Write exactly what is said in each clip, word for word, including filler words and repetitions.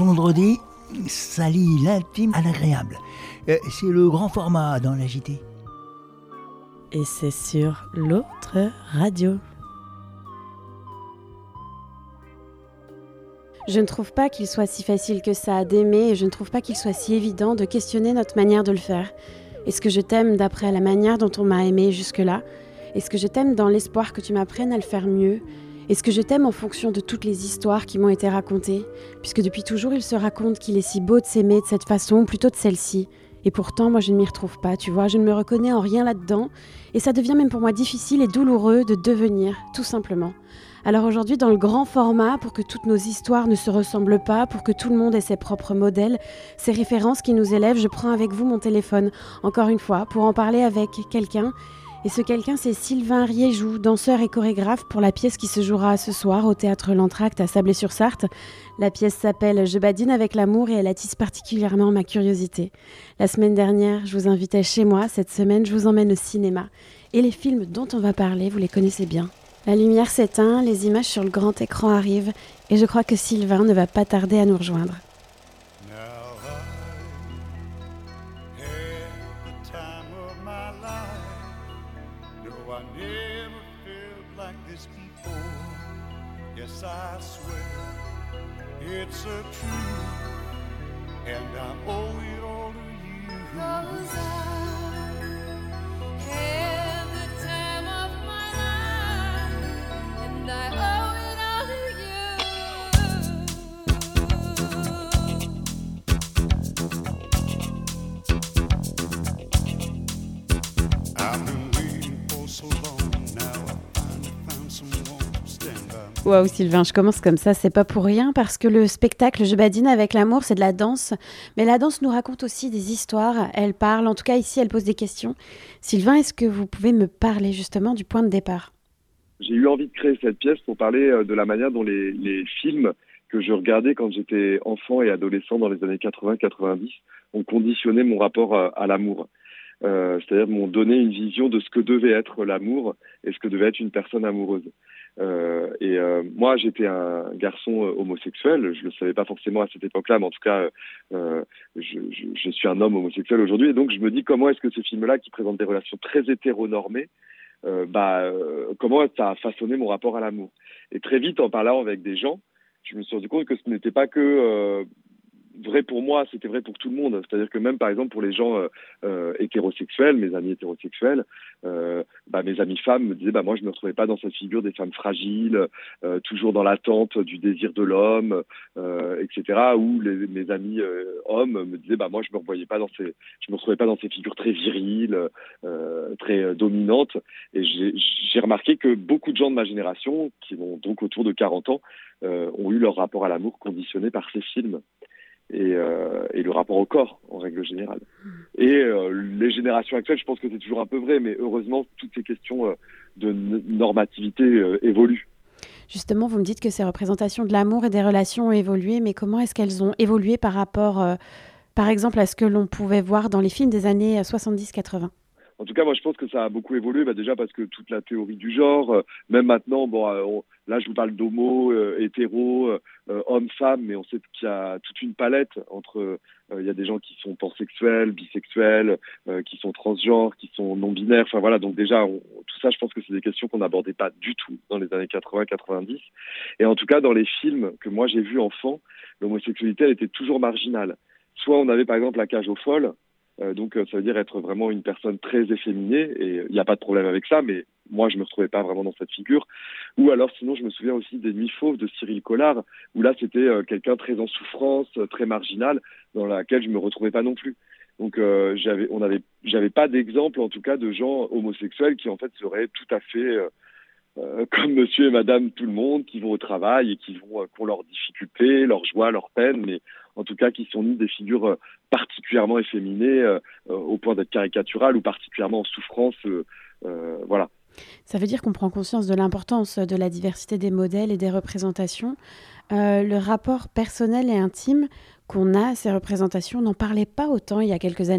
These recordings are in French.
vendredi, ça lie l'intime à l'agréable. Euh, c'est le grand format dans la J T. Et c'est sur l'autre radio. Je ne trouve pas qu'il soit si facile que ça d'aimer et je ne trouve pas qu'il soit si évident de questionner notre manière de le faire. Est-ce que je t'aime d'après la manière dont on m'a aimé jusque-là ? Est-ce que je t'aime dans l'espoir que tu m'apprennes à le faire mieux ? Est-ce que je t'aime en fonction de toutes les histoires qui m'ont été racontées ? Puisque depuis toujours, il se raconte qu'il est si beau de s'aimer de cette façon, ou plutôt de celle-ci. Et pourtant, moi, je ne m'y retrouve pas, tu vois, je ne me reconnais en rien là-dedans. Et ça devient même pour moi difficile et douloureux de devenir, tout simplement. Alors aujourd'hui, dans le grand format, pour que toutes nos histoires ne se ressemblent pas, pour que tout le monde ait ses propres modèles, ses références qui nous élèvent, je prends avec vous mon téléphone, encore une fois, pour en parler avec quelqu'un. Et ce quelqu'un, c'est Sylvain Riéjou, danseur et chorégraphe pour la pièce qui se jouera ce soir au Théâtre L'Entracte à Sablé-sur-Sarthe. La pièce s'appelle « Je badine avec l'amour » et elle attise particulièrement ma curiosité. La semaine dernière, je vous invitais chez moi. Cette semaine, je vous emmène au cinéma. Et les films dont on va parler, vous les connaissez bien. La lumière s'éteint, les images sur le grand écran arrivent et je crois que Sylvain ne va pas tarder à nous rejoindre. I swear it's a truth, and I owe it all to you. 'Cause I had the time of my life, and I owe it all to you. I've been waiting for so long now. I finally found someone to stand by. Waouh Sylvain, je commence comme ça, c'est pas pour rien parce que le spectacle Je badine avec l'amour, c'est de la danse. Mais la danse nous raconte aussi des histoires, elle parle, en tout cas ici elle pose des questions. Sylvain, est-ce que vous pouvez me parler justement du point de départ ? J'ai eu envie de créer cette pièce pour parler de la manière dont les, les films que je regardais quand j'étais enfant et adolescent dans les années quatre-vingts quatre-vingt-dix ont conditionné mon rapport à, à l'amour. Euh, c'est-à-dire m'ont donné une vision de ce que devait être l'amour et ce que devait être une personne amoureuse. Euh, et euh, moi, j'étais un garçon euh, homosexuel. Je le savais pas forcément à cette époque-là, mais en tout cas, euh, je, je, je suis un homme homosexuel aujourd'hui. Et donc, je me dis comment est-ce que ces films-là, qui présentent des relations très hétéronormées, euh, bah, euh, comment ça a façonné mon rapport à l'amour. Et très vite, en parlant avec des gens, je me suis rendu compte que ce n'était pas que euh, vrai pour moi, c'était vrai pour tout le monde. C'est-à-dire que même, par exemple, pour les gens euh, euh, hétérosexuels, mes amis hétérosexuels, euh, bah, mes amis femmes me disaient bah, « moi, je ne me retrouvais pas dans cette figure des femmes fragiles, euh, toujours dans l'attente du désir de l'homme, euh, et cetera » Ou les, mes amis euh, hommes me disaient bah, « moi, je ne me revoyais pas dans ces, je me retrouvais pas dans ces figures très viriles, euh, très euh, dominantes. » Et j'ai, j'ai remarqué que beaucoup de gens de ma génération, qui ont donc autour de quarante ans, euh, ont eu leur rapport à l'amour conditionné par ces films. Et, euh, et le rapport au corps, en règle générale. Et euh, les générations actuelles, je pense que c'est toujours un peu vrai, mais heureusement, toutes ces questions euh, de n- normativité euh, évoluent. Justement, vous me dites que ces représentations de l'amour et des relations ont évolué, mais comment est-ce qu'elles ont évolué par rapport, euh, par exemple, à ce que l'on pouvait voir dans les films des années soixante-dix quatre-vingts ? En tout cas, moi, je pense que ça a beaucoup évolué, bah, déjà parce que toute la théorie du genre, euh, même maintenant, bon, euh, on, là, je vous parle d'homo, euh, hétéro, euh, homme-femme, mais on sait qu'il y a toute une palette entre, euh, il y a des gens qui sont pansexuels, bisexuels, euh, qui sont transgenres, qui sont non-binaires, enfin voilà, donc déjà, on, tout ça, je pense que c'est des questions qu'on n'abordait pas du tout dans les années quatre-vingts quatre-vingt-dix. Et en tout cas, dans les films que moi j'ai vus enfant, l'homosexualité, elle était toujours marginale. Soit on avait, par exemple, La cage aux folles. Euh, donc euh, ça veut dire être vraiment une personne très efféminée et il n'y a pas de problème avec ça, mais moi je me retrouvais pas vraiment dans cette figure. Ou alors sinon je me souviens aussi des Nuits fauves de Cyril Collard, où là c'était euh, quelqu'un très en souffrance, euh, très marginal, dans laquelle je me retrouvais pas non plus. Donc euh, j'avais, on avait, j'avais pas d'exemple en tout cas de gens homosexuels qui en fait seraient tout à fait euh, euh, comme monsieur et madame tout le monde, qui vont au travail et qui vont, euh, qui ont leurs difficultés, leurs joies, leurs peines, mais en tout cas qui sont mis des figures euh, particulièrement efféminées euh, euh, au point d'être caricaturales ou particulièrement en souffrance, euh, euh, voilà. Ça veut dire qu'on prend conscience de l'importance de la diversité des modèles et des représentations. Euh, le rapport personnel et intime qu'on a à ces représentations n'en parlait pas autant il y a quelques années.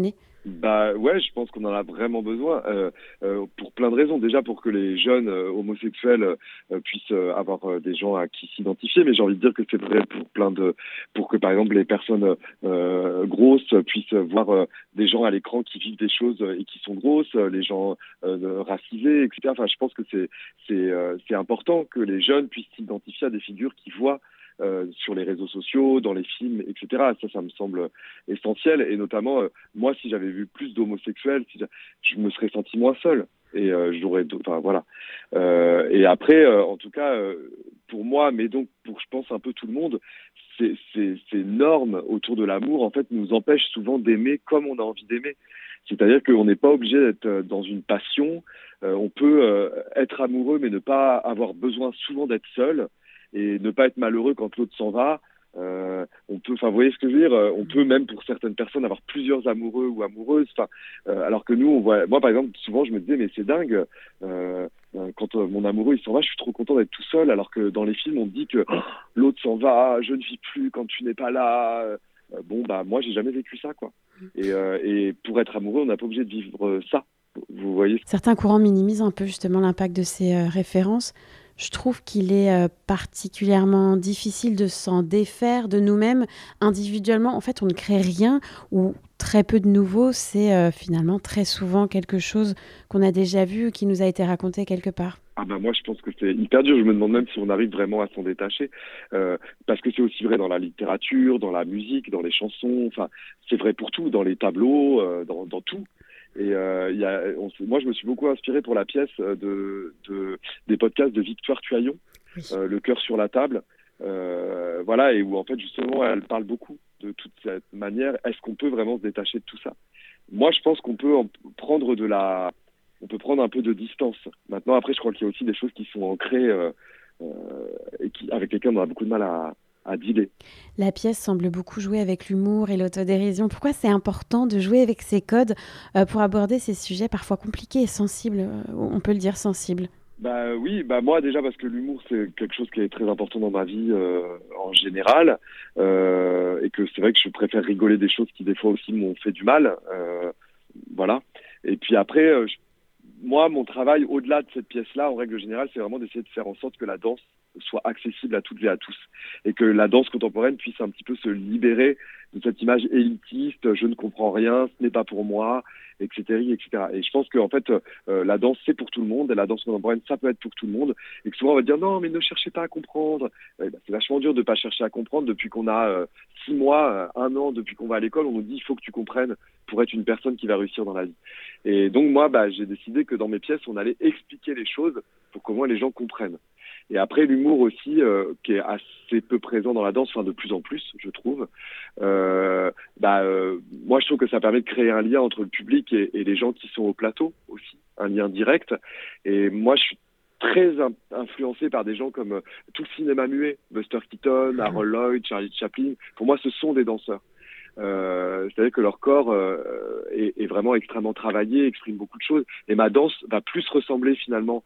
Bah ouais, je pense qu'on en a vraiment besoin euh, euh, pour plein de raisons. Déjà pour que les jeunes euh, homosexuels euh, puissent euh, avoir euh, des gens à qui s'identifier, mais j'ai envie de dire que c'est vrai pour plein de, pour que par exemple les personnes euh, grosses puissent voir euh, des gens à l'écran qui vivent des choses et qui sont grosses, euh, les gens euh, racisés, et cetera. Enfin, je pense que c'est c'est euh, c'est important que les jeunes puissent s'identifier à des figures qu'ils voient euh, sur les réseaux sociaux, dans les films, et cetera. Ça, ça me semble essentiel. Et notamment, euh, moi, si j'avais vu plus d'homosexuels, si je me serais senti moins seul. Et euh, j'aurais, enfin voilà. Euh, et après, euh, en tout cas, euh, pour moi, mais donc pour, je pense un peu tout le monde, ces, ces, ces normes autour de l'amour, en fait, nous empêchent souvent d'aimer comme on a envie d'aimer. C'est-à-dire qu'on n'est pas obligé d'être dans une passion. Euh, on peut euh, être amoureux, mais ne pas avoir besoin souvent d'être seul et ne pas être malheureux quand l'autre s'en va. Euh, on peut, enfin, vous voyez ce que je veux dire. On peut même pour certaines personnes avoir plusieurs amoureux ou amoureuses. Enfin, euh, alors que nous, on voit. Moi, par exemple, souvent, je me disais, mais c'est dingue. Euh, quand euh, mon amoureux il s'en va, je suis trop content d'être tout seul. Alors que dans les films, on me dit que oh, l'autre s'en va, je ne vis plus quand tu n'es pas là. Euh, bon, bah moi, j'ai jamais vécu ça, quoi. Et, euh, et pour être amoureux, on n'a pas obligé de vivre ça. Vous voyez. Certains courants minimisent un peu justement l'impact de ces euh, références. Je trouve qu'il est euh, particulièrement difficile de s'en défaire de nous-mêmes individuellement. En fait, on ne crée rien ou très peu de nouveau. C'est euh, finalement très souvent quelque chose qu'on a déjà vu ou qui nous a été raconté quelque part. Ah ben moi je pense que c'est hyper dur, je me demande même si on arrive vraiment à s'en détacher, euh, parce que c'est aussi vrai dans la littérature, dans la musique, dans les chansons, enfin c'est vrai pour tout, dans les tableaux, euh, dans, dans tout. Et euh, y a, on, moi je me suis beaucoup inspiré pour la pièce de, de, des podcasts de Victoire Tuaillon, oui. euh, Le cœur sur la table, euh, voilà, et où en fait justement elle parle beaucoup de toute cette manière, est-ce qu'on peut vraiment se détacher de tout ça? Moi je pense qu'on peut en prendre de la... on peut prendre un peu de distance. Maintenant, après, je crois qu'il y a aussi des choses qui sont ancrées euh, euh, et qui, avec lesquelles on a beaucoup de mal à, à dealer. La pièce semble beaucoup jouer avec l'humour et l'autodérision. Pourquoi c'est important de jouer avec ces codes euh, pour aborder ces sujets parfois compliqués et sensibles, euh, on peut le dire sensibles? Bah oui, bah moi déjà parce que l'humour c'est quelque chose qui est très important dans ma vie euh, en général euh, et que c'est vrai que je préfère rigoler des choses qui des fois aussi m'ont fait du mal, euh, voilà. Et puis après, euh, je moi, mon travail, au-delà de cette pièce-là, en règle générale, c'est vraiment d'essayer de faire en sorte que la danse soit accessible à toutes et à tous. Et que la danse contemporaine puisse un petit peu se libérer de cette image élitiste, je ne comprends rien, ce n'est pas pour moi, et cetera, et cetera. Et je pense qu'en fait, euh, la danse, c'est pour tout le monde, et la danse contemporaine, ça peut être pour tout le monde. Et que souvent, on va dire, non, mais ne cherchez pas à comprendre. Eh ben, c'est vachement dur de ne pas chercher à comprendre depuis qu'on a euh, six mois, euh, un an, depuis qu'on va à l'école, on nous dit, il faut que tu comprennes pour être une personne qui va réussir dans la vie. Et donc, moi, bah, j'ai décidé que dans mes pièces, on allait expliquer les choses pour qu'au moins les gens comprennent. Et après, l'humour aussi, euh, qui est assez peu présent dans la danse, enfin de plus en plus, je trouve. Euh, bah, euh, moi, je trouve que ça permet de créer un lien entre le public et, et les gens qui sont au plateau aussi, un lien direct. Et moi, je suis très in- influencé par des gens comme euh, tout le cinéma muet, Buster Keaton, Harold Lloyd, Charlie Chaplin. Pour moi, ce sont des danseurs. Euh, c'est-à-dire que leur corps euh, est, est vraiment extrêmement travaillé, exprime beaucoup de choses. Et ma danse va plus ressembler finalement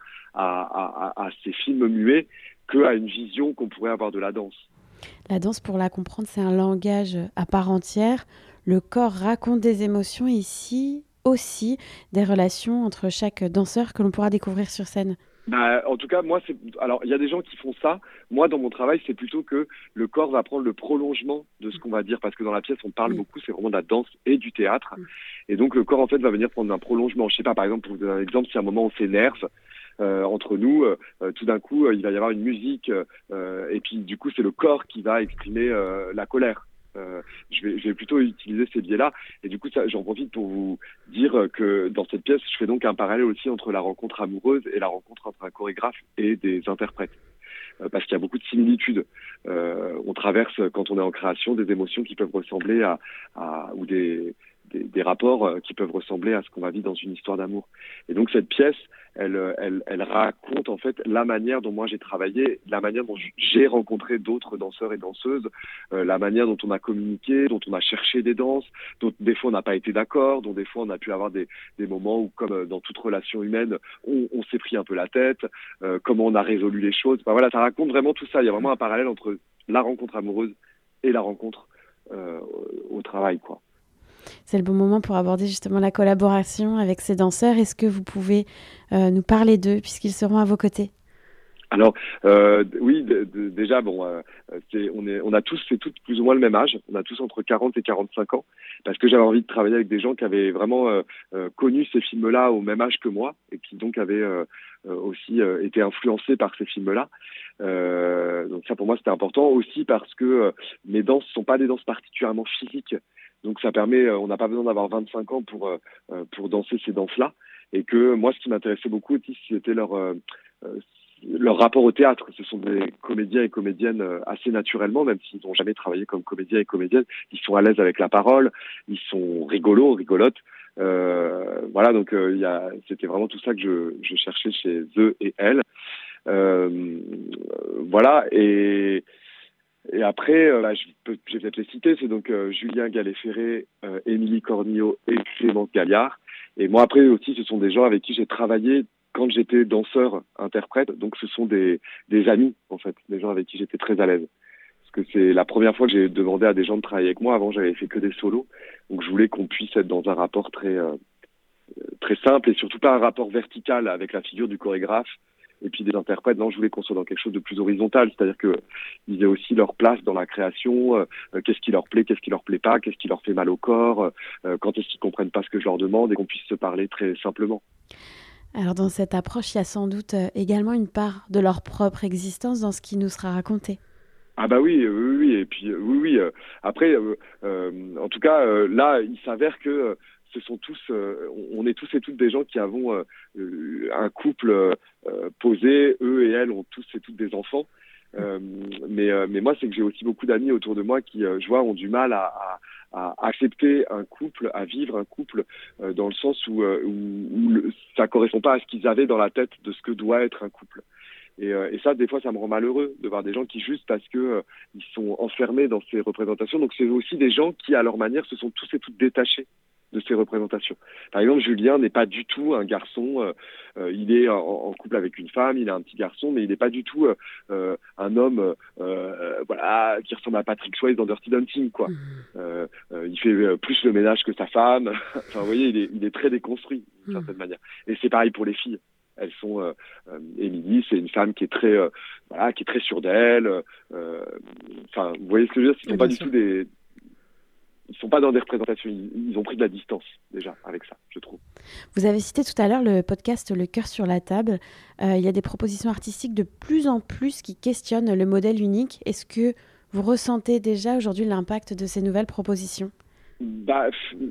à, à, à ces films muets qu'à une vision qu'on pourrait avoir de la danse. La danse, pour la comprendre, c'est un langage à part entière. Le corps raconte des émotions et ici aussi des relations entre chaque danseur que l'on pourra découvrir sur scène. Bah, en tout cas, moi, c'est. Alors, il y a des gens qui font ça. Moi, dans mon travail, c'est plutôt que le corps va prendre le prolongement de ce qu'on va dire, parce que dans la pièce, on parle oui. beaucoup. C'est vraiment de la danse et du théâtre, oui. Et donc le corps en fait va venir prendre un prolongement. Je sais pas, par exemple, pour vous donner un exemple, si à un moment on s'énerve euh, entre nous, euh, tout d'un coup, euh, il va y avoir une musique, euh, et puis du coup, c'est le corps qui va exprimer euh, la colère. Euh, je, vais, je vais plutôt utiliser ces biais-là. Et du coup, ça, j'en profite pour vous dire que dans cette pièce, je fais donc un parallèle aussi entre la rencontre amoureuse et la rencontre entre un chorégraphe et des interprètes. Euh, parce qu'il y a beaucoup de similitudes. Euh, on traverse, quand on est en création, des émotions qui peuvent ressembler à, à ou des, des, des rapports qui peuvent ressembler à ce qu'on va vivre dans une histoire d'amour. Et donc cette pièce, elle, elle, elle raconte en fait la manière dont moi j'ai travaillé, la manière dont j'ai rencontré d'autres danseurs et danseuses, euh, la manière dont on a communiqué, dont on a cherché des danses, dont des fois on n'a pas été d'accord, dont des fois on a pu avoir des, des moments où, comme dans toute relation humaine, on, on s'est pris un peu la tête, euh, comment on a résolu les choses. Enfin, voilà, ça raconte vraiment tout ça. Il y a vraiment un parallèle entre la rencontre amoureuse et la rencontre euh, au travail, quoi. c'est le bon moment pour aborder justement la collaboration avec ces danseurs. Est-ce que vous pouvez euh, nous parler d'eux puisqu'ils seront à vos côtés ? Alors euh, oui, d- d- déjà bon, euh, c'est, on est, on a tous, c'est toutes plus ou moins le même âge. On a tous entre quarante et quarante-cinq ans, parce que j'avais envie de travailler avec des gens qui avaient vraiment euh, euh, connu ces films-là au même âge que moi et qui donc avaient euh, euh, aussi euh, été influencés par ces films-là. Euh, donc ça pour moi c'était important aussi parce que euh, mes danses sont pas des danses particulièrement physiques. Donc ça permet, euh, on n'a pas besoin d'avoir vingt-cinq ans pour euh, pour danser ces danses-là. Et que moi, ce qui m'intéressait beaucoup aussi, c'était leur euh, euh, leur rapport au théâtre. Ce sont des comédiens et comédiennes assez naturellement, même s'ils n'ont jamais travaillé comme comédiens et comédiennes. Ils sont à l'aise avec la parole, ils sont rigolos, rigolotes. Euh, voilà, donc euh, il y a, c'était vraiment tout ça que je, je cherchais chez eux et elles. Euh, voilà, et, et après, euh, bah, je, peux, je vais peut-être les citer. C'est donc euh, Julien Gallet-Ferré, euh, Émilie Cornillot et Clémence Galliard. Et moi, après aussi, ce sont des gens avec qui j'ai travaillé quand j'étais danseur, interprète, donc ce sont des, des amis, en fait, des gens avec qui j'étais très à l'aise. Parce que c'est la première fois que j'ai demandé à des gens de travailler avec moi. Avant, j'avais fait que des solos. Donc, je voulais qu'on puisse être dans un rapport très, euh, très simple et surtout pas un rapport vertical avec la figure du chorégraphe et puis des interprètes. Non, je voulais qu'on soit dans quelque chose de plus horizontal, c'est-à-dire qu'ils aient aussi leur place dans la création, euh, qu'est-ce qui leur plaît, qu'est-ce qui leur plaît pas, qu'est-ce qui leur fait mal au corps, euh, quand est-ce qu'ils comprennent pas ce que je leur demande et qu'on puisse se parler très simplement. Alors dans cette approche, il y a sans doute également une part de leur propre existence dans ce qui nous sera raconté. Ah bah oui, oui, oui, et puis oui, oui. Euh, après, euh, euh, en tout cas, euh, là, il s'avère que euh, ce sont tous, euh, on est tous et toutes des gens qui avons euh, un couple euh, posé. Eux et elles ont tous et toutes des enfants. Euh, mais, euh, mais moi, c'est que j'ai aussi beaucoup d'amis autour de moi qui, euh, je vois, ont du mal à, à à accepter un couple, à vivre un couple, euh, dans le sens où, euh, où, où le, ça correspond pas à ce qu'ils avaient dans la tête de ce que doit être un couple. Et, euh, et ça, des fois, ça me rend malheureux de voir des gens qui, juste parce que euh, ils sont enfermés dans ces représentations, donc c'est aussi des gens qui, à leur manière, se sont tous et toutes détachés de ces représentations. Par exemple, Julien n'est pas du tout un garçon, euh, euh, il est en, en couple avec une femme, il a un petit garçon, mais il n'est pas du tout euh, euh, un homme euh, euh, voilà, qui ressemble à Patrick Swayze dans Dirty Dancing, quoi. Euh, euh, il fait euh, plus le ménage que sa femme, enfin, vous voyez, il est, il est très déconstruit, d'une certaine manière. Et c'est pareil pour les filles. Elles sont, euh, euh, Émilie, c'est une femme qui est très, euh, voilà, qui est très sûre d'elle. Euh, enfin, vous voyez ce que je veux dire, ce ne sont pas du tout des, ils sont pas dans des représentations. Ils, ils ont pris de la distance déjà avec ça, je trouve. Vous avez cité tout à l'heure le podcast Le cœur sur la table. Euh, il y a des propositions artistiques de plus en plus qui questionnent le modèle unique. Est-ce que vous ressentez déjà aujourd'hui l'impact de ces nouvelles propositions ? Bah.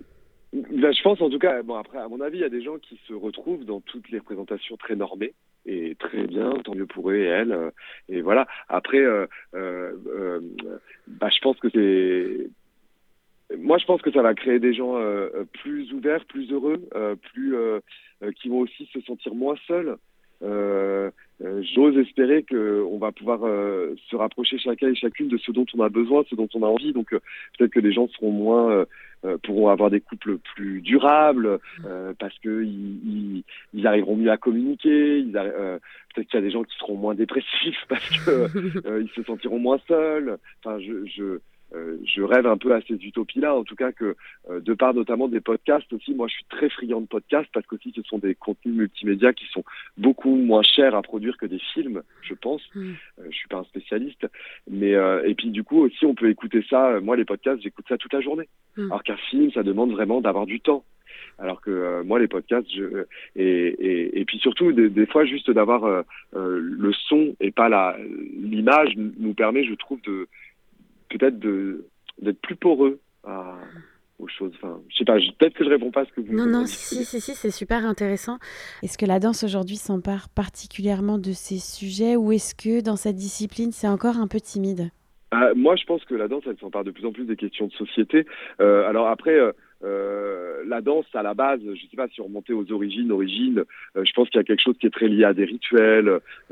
Ben, je pense en tout cas, bon après à mon avis il y a des gens qui se retrouvent dans toutes les représentations très normées et très bien, tant mieux pour eux et elles, euh, et voilà. Après, euh, euh, euh, bah, je pense que c'est, moi je pense que ça va créer des gens euh, plus ouverts, plus heureux, euh, plus euh, euh, qui vont aussi se sentir moins seuls. Euh, euh, j'ose espérer que on va pouvoir euh, se rapprocher chacun et chacune de ce dont on a besoin, de ce dont on a envie. Donc euh, peut-être que les gens seront moins euh, euh, pourront avoir des couples plus durables euh, parce que ils, ils, ils arriveront mieux à communiquer. Ils arri- euh, peut-être qu'il y a des gens qui seront moins dépressifs parce que euh, ils se sentiront moins seuls. Enfin, je, je Euh, je rêve un peu à ces utopies-là, en tout cas que euh, de part notamment des podcasts aussi, moi je suis très friand de podcasts parce qu'aussi ce sont des contenus multimédia qui sont beaucoup moins chers à produire que des films, je pense. Mmh. Euh, je suis pas un spécialiste, mais euh, et puis du coup aussi on peut écouter ça. Euh, moi les podcasts, j'écoute ça toute la journée, mmh. alors qu'un film ça demande vraiment d'avoir du temps. Alors que euh, moi les podcasts, je, euh, et, et, et puis surtout des, des fois juste d'avoir euh, euh, le son et pas la l'image nous permet, je trouve, de peut-être de, d'être plus poreux à, aux choses. Enfin, je sais pas, je, peut-être que je réponds pas à ce que vous... Non, non, si, si, si, c'est super intéressant. Est-ce que la danse aujourd'hui s'empare particulièrement de ces sujets ou est-ce que dans cette discipline, c'est encore un peu timide ? euh, Moi, je pense que la danse, elle s'empare de plus en plus des questions de société. Euh, alors après... Euh, Euh, la danse, à la base, je ne sais pas si on remontait aux origines, origines, euh, je pense qu'il y a quelque chose qui est très lié à des rituels,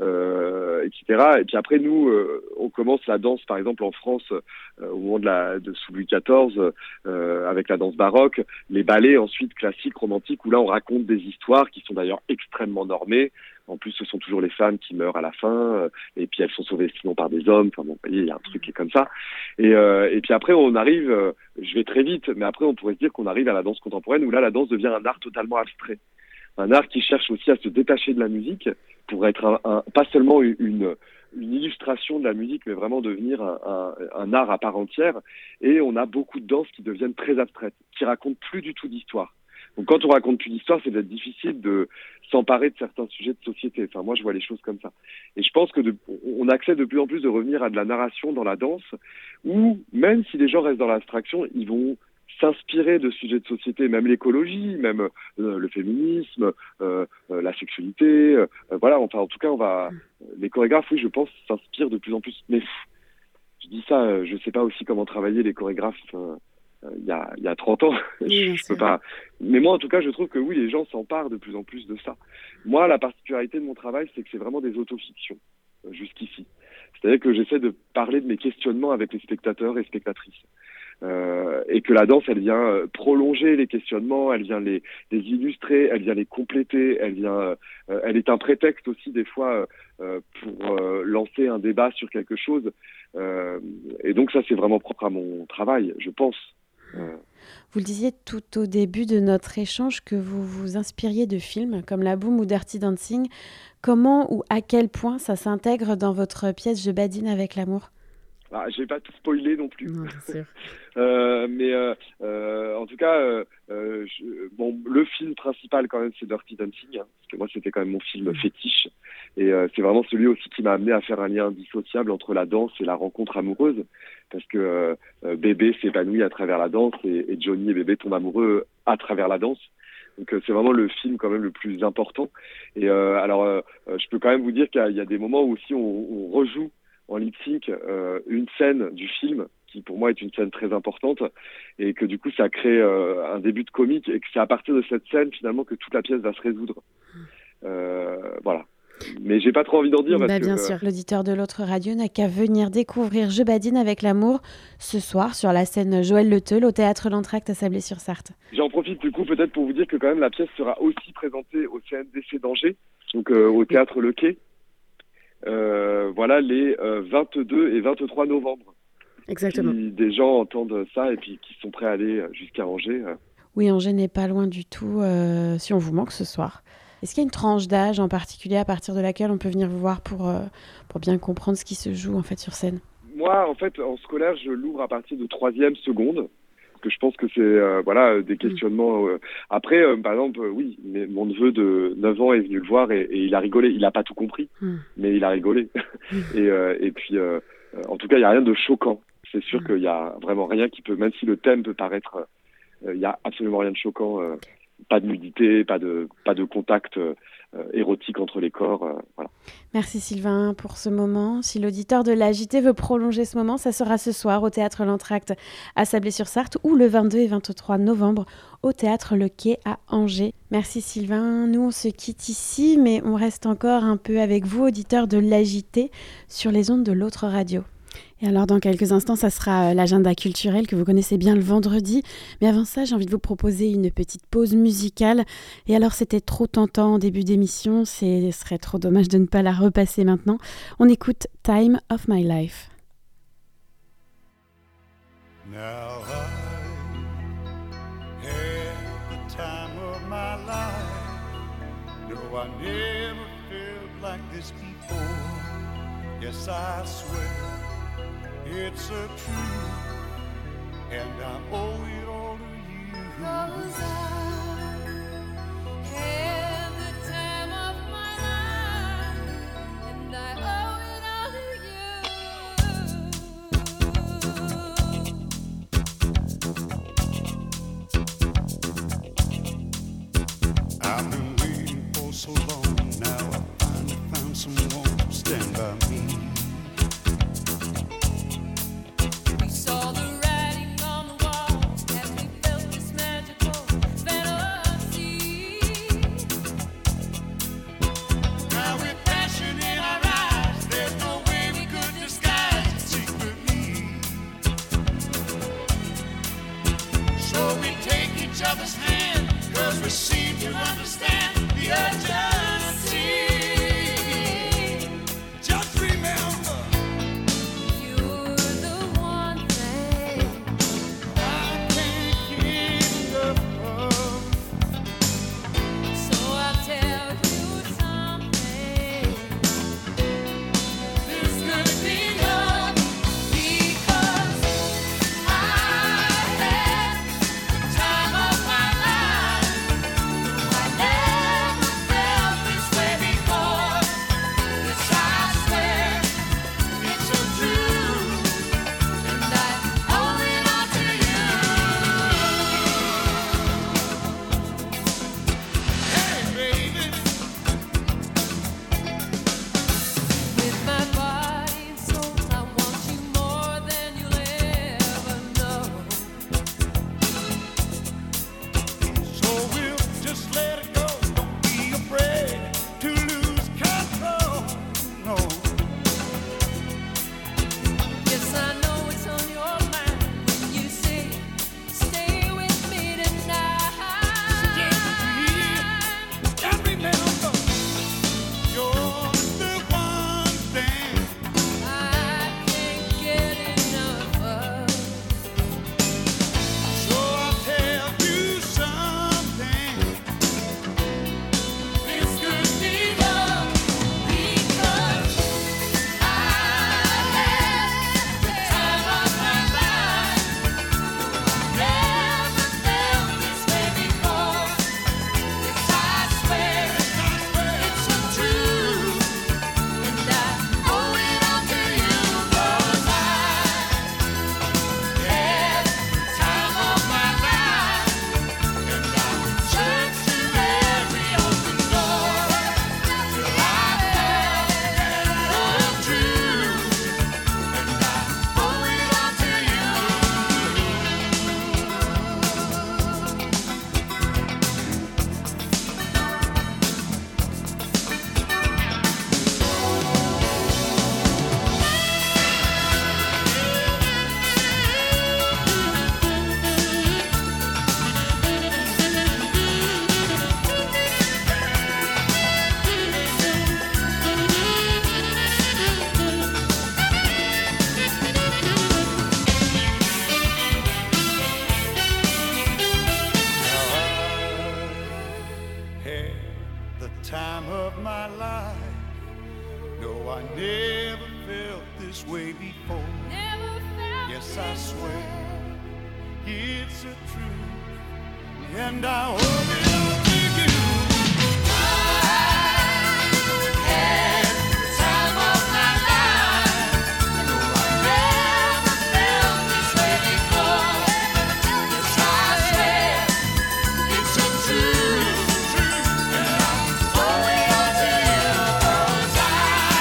euh, et cetera. Et puis après, nous, euh, on commence la danse, par exemple, en France, euh, au moment de, la, de sous Louis quatorze, euh, avec la danse baroque, les ballets ensuite classiques, romantiques, où là, on raconte des histoires qui sont d'ailleurs extrêmement normées, En plus, ce sont toujours les femmes qui meurent à la fin, euh, et puis elles sont sauvées sinon par des hommes. Enfin bon, vous voyez, il y a un truc qui est comme ça. Et, euh, et puis après, on arrive, euh, je vais très vite, mais après, on pourrait se dire qu'on arrive à la danse contemporaine, où là, la danse devient un art totalement abstrait. Un art qui cherche aussi à se détacher de la musique pour être un, un, pas seulement une, une illustration de la musique, mais vraiment devenir un, un, un art à part entière. Et on a beaucoup de danses qui deviennent très abstraites, qui racontent plus du tout d'histoire. Donc quand on raconte plus d'histoire, c'est peut-être difficile de s'emparer de certains sujets de société. Enfin, moi, je vois les choses comme ça. Et je pense que de, on accepte de plus en plus de revenir à de la narration dans la danse, où même si les gens restent dans l'abstraction, ils vont s'inspirer de sujets de société, même l'écologie, même euh, le féminisme, euh, euh, la sexualité. Euh, voilà, enfin, en tout cas, on va. Les chorégraphes, oui, je pense, s'inspirent de plus en plus. Mais pff, je dis ça, euh, je sais pas aussi comment travailler les chorégraphes. Euh, il y a, il y a trente ans, Oui, je peux pas. Mais moi, en tout cas, je trouve que oui, les gens s'emparent de plus en plus de ça. Moi, la particularité de mon travail, c'est que c'est vraiment des autofictions, euh, jusqu'ici. C'est-à-dire que j'essaie de parler de mes questionnements avec les spectateurs et spectatrices. Euh, et que la danse, elle vient euh, prolonger les questionnements, elle vient les, les illustrer, elle vient les compléter, elle vient, euh, elle est un prétexte aussi des fois euh, pour euh, lancer un débat sur quelque chose. Euh, et donc ça, c'est vraiment propre à mon travail, je pense. Vous le disiez tout au début de notre échange que vous vous inspiriez de films comme La Boum ou Dirty Dancing. Comment ou à quel point ça s'intègre dans votre pièce Je badine avec l'amour ? Ah, je vais pas tout spoiler non plus. Non, bien sûr. euh, mais euh, euh, en tout cas, euh, euh, je, bon, le film principal quand même, c'est Dirty Dancing, hein, parce que moi c'était quand même mon film fétiche, et euh, c'est vraiment celui aussi qui m'a amené à faire un lien indissociable entre la danse et la rencontre amoureuse, parce que euh, Bébé s'épanouit à travers la danse et, et Johnny et Bébé tombent amoureux à travers la danse. Donc euh, c'est vraiment le film quand même le plus important. Et euh, alors, euh, je peux quand même vous dire qu'il y a, il y a des moments où aussi on, on rejoue en lip sync euh, une scène du film qui pour moi est une scène très importante, et que du coup ça crée euh, un début de comique, et que c'est à partir de cette scène finalement que toute la pièce va se résoudre. Euh, voilà. Mais j'ai pas trop envie d'en dire parce bah, bien que, sûr, l'auditeur de l'autre radio n'a qu'à venir découvrir Je badine avec l'amour ce soir sur la scène Joël Le Teul au théâtre L'Entracte à Sablé-sur-Sarthe. J'en profite du coup peut-être pour vous dire que quand même la pièce sera aussi présentée au C N D C d'Angers, donc euh, au théâtre Le Quai. Euh, voilà les euh, vingt-deux et vingt-trois novembre. Exactement. Si des gens entendent ça et puis qui sont prêts à aller jusqu'à Angers. Euh. Oui, Angers n'est pas loin du tout euh, si on vous manque ce soir. Est-ce qu'il y a une tranche d'âge en particulier à partir de laquelle on peut venir vous voir pour, euh, pour bien comprendre ce qui se joue en fait sur scène ? Moi, en fait, en scolaire, je l'ouvre à partir de troisième seconde. Que je pense que c'est euh, voilà des questionnements. Euh. Après, euh, par exemple, euh, oui, mais mon neveu de neuf ans est venu le voir et, et il a rigolé. Il n'a pas tout compris, mm. mais il a rigolé. Mm. et, euh, et puis, euh, en tout cas, il n'y a rien de choquant. C'est sûr mm. qu'il n'y a vraiment rien qui peut, même si le thème peut paraître, il euh, n'y a absolument rien de choquant. Euh, pas de nudité, pas de pas de contact euh, érotique entre les corps. Euh, voilà. Merci Sylvain pour ce moment. Si l'auditeur de l'A J T veut prolonger ce moment, ça sera ce soir au théâtre L'Entracte à Sablé-sur-Sarthe ou le vingt-deux et vingt-trois novembre au théâtre Le Quai à Angers. Merci Sylvain. Nous on se quitte ici, mais on reste encore un peu avec vous, auditeurs de l'A J T, sur les ondes de l'autre radio. Et alors dans quelques instants, ça sera l'agenda culturel que vous connaissez bien le vendredi. Mais avant ça, j'ai envie de vous proposer une petite pause musicale. Et alors c'était trop tentant en début d'émission, ce serait trop dommage de ne pas la repasser maintenant. On écoute Time of My Life. Now I had the time of my life. No, I never felt like this before. Yes, I swear it's a truth, and I owe it all to you. 'Cause I had the time of my life, and I owe it all to you. I've been waiting for so long now. I finally found someone to stand by me. Saw the writing on the wall as we felt this magical phenomenon. I never felt this way before. Never felt yes, I swear it's a truth, and I owe it all to you. I had the time of my life. No, I never felt this way before. Yes, I swear it's a truth, and I owe it all to you. 'Cause I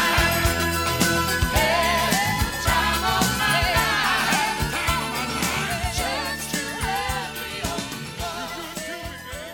had the time of my life. Church to every open door.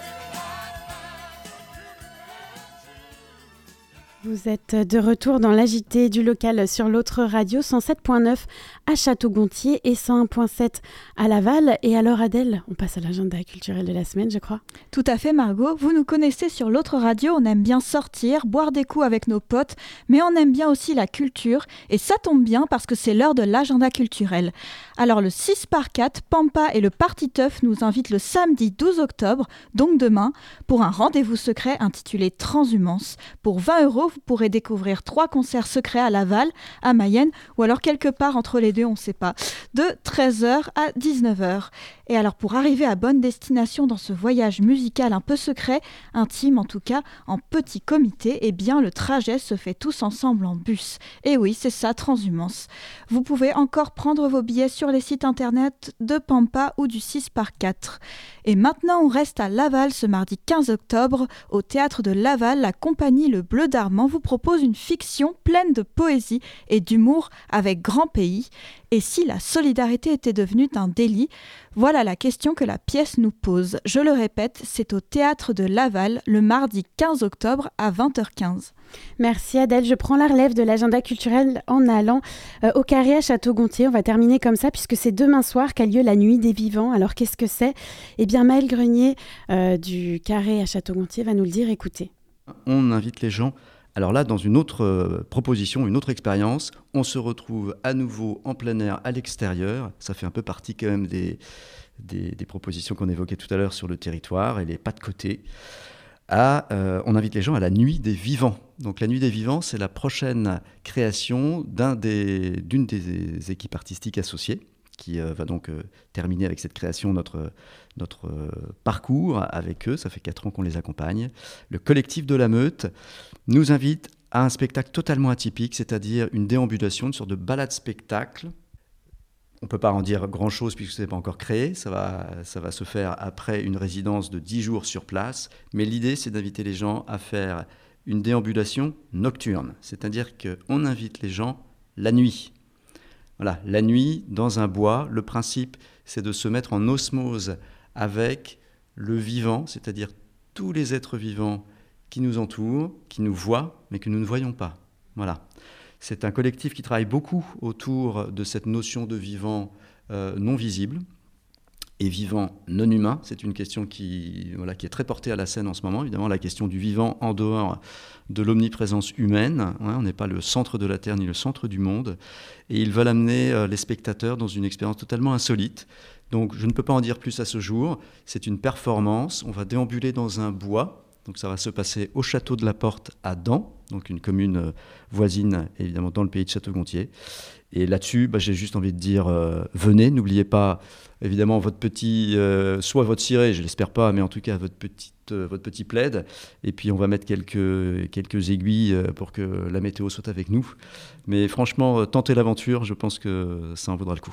Vous êtes de retour dans l'A J T du local sur l'autre radio cent sept point neuf à Château-Gontier et cent un point sept à Laval. Et alors Adèle, on passe à l'agenda culturel de la semaine, je crois. Tout à fait Margot, vous nous connaissez sur l'autre radio, on aime bien sortir, boire des coups avec nos potes, mais on aime bien aussi la culture et ça tombe bien parce que c'est l'heure de l'agenda culturel. Alors le six par quatre, Pampa et le Parti Teuf nous invitent le samedi douze octobre, donc demain, pour un rendez-vous secret intitulé Transhumance. Pour vingt euros, vous pourrez découvrir trois concerts secrets à Laval, à Mayenne ou alors quelque part entre les deux, on ne sait pas, de treize heures à dix-neuf heures. Et alors pour arriver à bonne destination dans ce voyage musical un peu secret, intime en tout cas, en petit comité, eh bien le trajet se fait tous ensemble en bus. Et oui, c'est ça, Transhumance. Vous pouvez encore prendre vos billets sur les sites internet de Pampa ou du six par quatre. Et maintenant, on reste à Laval ce mardi quinze octobre. Au théâtre de Laval, la compagnie Le Bleu d'Armand vous propose une fiction pleine de poésie et d'humour avec Grand Pays. Et si la solidarité était devenue un délit ? Voilà la question que la pièce nous pose. Je le répète, c'est au théâtre de Laval le mardi quinze octobre à vingt heures quinze. Merci Adèle, je prends la relève de l'agenda culturel en allant euh, au Carré à Château-Gontier. On va terminer comme ça puisque c'est demain soir qu'a lieu la Nuit des Vivants. Alors qu'est-ce que c'est ? Eh bien Maëlle Grenier euh, du Carré à Château-Gontier va nous le dire, écoutez. On invite les gens, alors là dans une autre euh, proposition, une autre expérience, on se retrouve à nouveau en plein air à l'extérieur. Ça fait un peu partie quand même des, des, des propositions qu'on évoquait tout à l'heure sur le territoire et les pas de côté. À, euh, on invite les gens à la Nuit des Vivants. Donc la Nuit des Vivants, c'est la prochaine création d'un des, d'une des équipes artistiques associées qui euh, va donc euh, terminer avec cette création notre, notre euh, parcours avec eux. Ça fait quatre ans qu'on les accompagne. Le collectif de la Meute nous invite à un spectacle totalement atypique, c'est-à-dire une déambulation, une sorte de balade-spectacle. On ne peut pas en dire grand-chose puisque ce n'est pas encore créé. Ça va, ça va se faire après une résidence de dix jours sur place. Mais l'idée, c'est d'inviter les gens à faire une déambulation nocturne. C'est-à-dire qu'on invite les gens la nuit. Voilà, la nuit, dans un bois. Le principe, c'est de se mettre en osmose avec le vivant, c'est-à-dire tous les êtres vivants qui nous entourent, qui nous voient, mais que nous ne voyons pas. Voilà. C'est un collectif qui travaille beaucoup autour de cette notion de vivant euh, non visible et vivant non humain. C'est une question qui, voilà, qui est très portée à la scène en ce moment. Évidemment, la question du vivant en dehors de l'omniprésence humaine. Hein, on n'est pas le centre de la Terre ni le centre du monde. Et ils veulent amener euh, les spectateurs dans une expérience totalement insolite. Donc, je ne peux pas en dire plus à ce jour. C'est une performance. On va déambuler dans un bois. Donc ça va se passer au château de la Porte à Dans, donc une commune voisine, évidemment, dans le pays de Château-Gontier. Et là-dessus, bah, j'ai juste envie de dire, euh, venez, n'oubliez pas, évidemment, votre petit, euh, soit votre ciré, je l'espère pas, mais en tout cas, votre, petite, euh, votre petit plaid. Et puis, on va mettre quelques, quelques aiguilles pour que la météo soit avec nous. Mais franchement, tentez l'aventure, je pense que ça en vaudra le coup.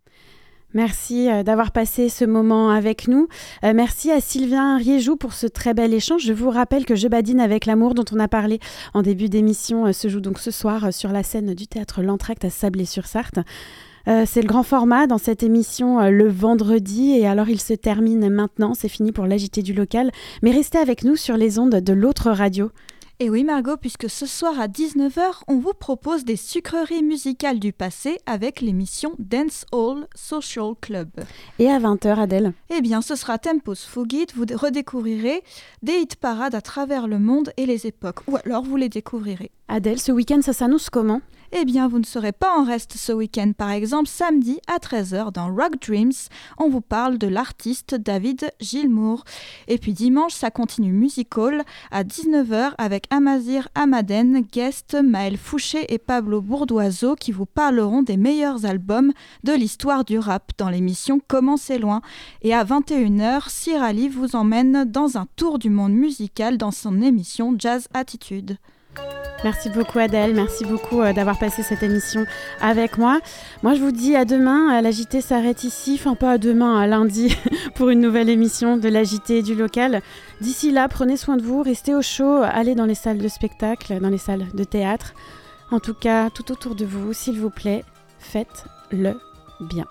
Merci d'avoir passé ce moment avec nous. Euh, merci à Sylvain Riéjou pour ce très bel échange. Je vous rappelle que Je badine avec l'amour, dont on a parlé en début d'émission, se joue donc ce soir sur la scène du théâtre L'Entracte à Sablé-sur-Sarthe. Euh, c'est le grand format dans cette émission euh, le vendredi, et alors il se termine maintenant. C'est fini pour l'A J T du local, mais restez avec nous sur les ondes de l'autre radio. Et oui Margot, puisque ce soir à dix-neuf heures, on vous propose des sucreries musicales du passé avec l'émission Dance Hall Social Club. Et à vingt heures, Adèle ? Eh bien, ce sera Tempos Fugit, vous redécouvrirez des hit parades à travers le monde et les époques, ou alors vous les découvrirez. Adèle, ce week-end, ça s'annonce comment ? Eh bien, vous ne serez pas en reste ce week-end. Par exemple, samedi à treize heures dans Rock Dreams, on vous parle de l'artiste David Gilmour. Et puis dimanche, ça continue musical à dix-neuf heures avec Amazir Hamaden, guest Maël Fouché et Pablo Bourdoiseau qui vous parleront des meilleurs albums de l'histoire du rap dans l'émission Comment c'est loin. Et à vingt et une heures, Sir Ali vous emmène dans un tour du monde musical dans son émission Jazz Attitude. Merci beaucoup Adèle, merci beaucoup euh, d'avoir passé cette émission avec moi. Moi je vous dis à demain, l'A J T s'arrête ici, enfin pas à demain, à lundi pour une nouvelle émission de l'A J T du local. D'ici là, prenez soin de vous, restez au chaud, allez dans les salles de spectacle, dans les salles de théâtre. En tout cas, tout autour de vous, s'il vous plaît, faites-le bien.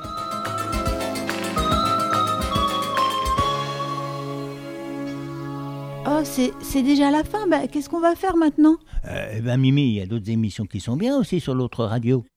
Oh, c'est, c'est déjà la fin. Bah, qu'est-ce qu'on va faire maintenant ? Euh, eh ben Mimi, il y a d'autres émissions qui sont bien aussi sur l'autre radio.